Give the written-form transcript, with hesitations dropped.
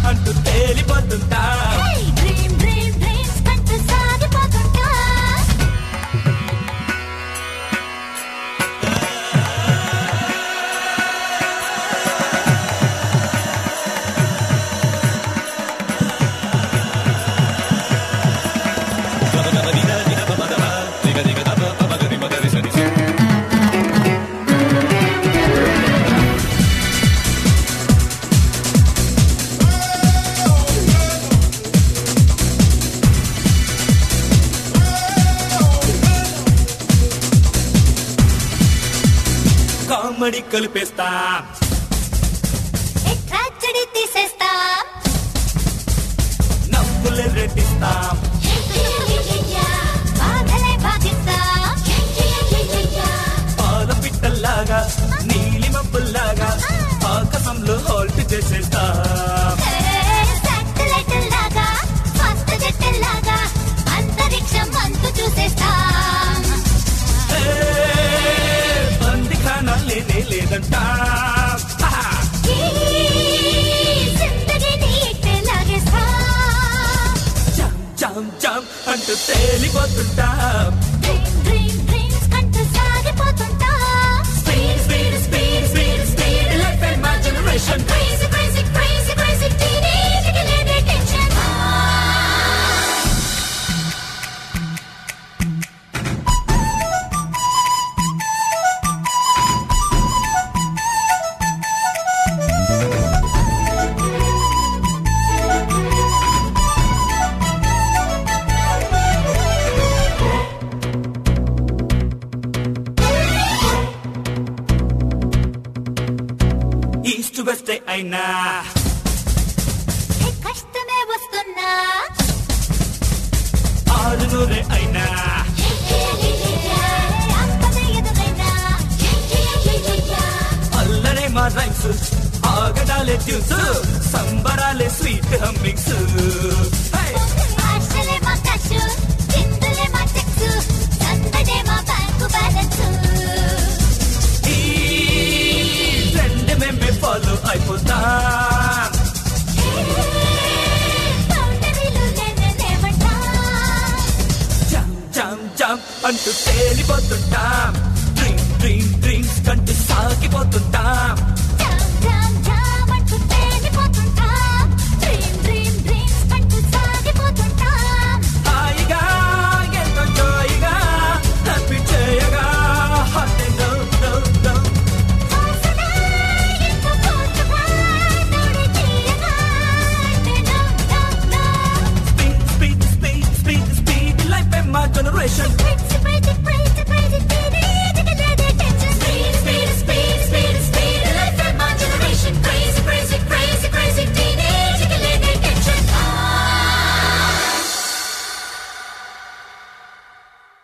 అంటూ తేలిపోతుంటా. Comedy కలిపేస్తా, tragedy తీసేస్తా, నవ్వులే రెట్టిస్తా, బాధలే బాధిస్తా, పాల పిట్టల్లాగా నీలి మబ్బుల్లాగా ఆకాశంలో హాల్ట్ చేసేస్తా. లాగా ఫస్ట్ జట్టల్లాగా అంతరిక్షం అంతు చూసేస్తా. బందిఖానా లేనే లేదంటా. జామ్ జామ్ అంటూ తేలిపోతుంటా. సాగిపోతుంటా. Speed speed speed speed speed life and my generation. Crazy, crazy, crazy, crazy, teenage related tension. East west అయినా కష్టమే వస్తున్నా, ఆరునూరే అయినా ఆపద ఎదురైనా, అల్లరే మా రైమ్స్, ఆగడాలే ట్యూన్స్, సంబరాలే స్వీట్ హమ్మింగ్స్. ఆశలే మా కష్, చిందులే మా చెక్స్, సందడే మా బ్యాంకు బ్యాలెన్స్. ఈ ట్రెండ్ మేమే ఫాలో అయిపోతాం. బౌండరీలు లేవంటా. జామ్ జామ్ జామ్ అంటూ తేలిపోతుంటాం. డ్రీమ్ డ్రీమ్ డ్రీమ్స్ కంటూ సాగిపోతుంటాం.